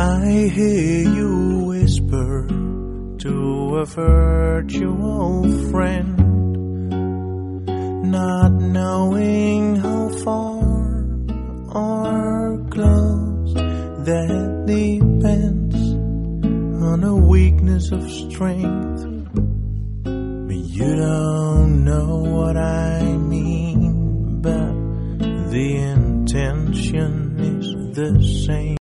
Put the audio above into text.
I hear you whisper to a virtual friend, not knowing how far or close. That depends on a weakness of strength. But you don't know what I mean, but the intention is the same.